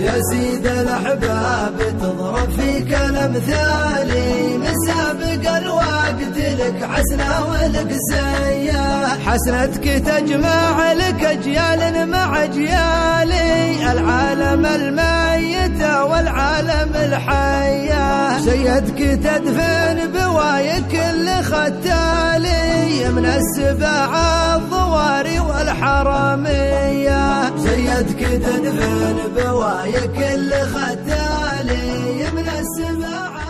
يا سيد الأحباب تضرب فيك الأمثالي، مسابق الوقت لك حسنة ولك زيا، حسنتك تجمع لك أجيال مع أجيالي، العالم الميت والعالم الحيا، سيدك تدفن بواي كل ختالي، من السباع الضواري والحرامية، سيدك تدفن بواي كل ختالي من السباع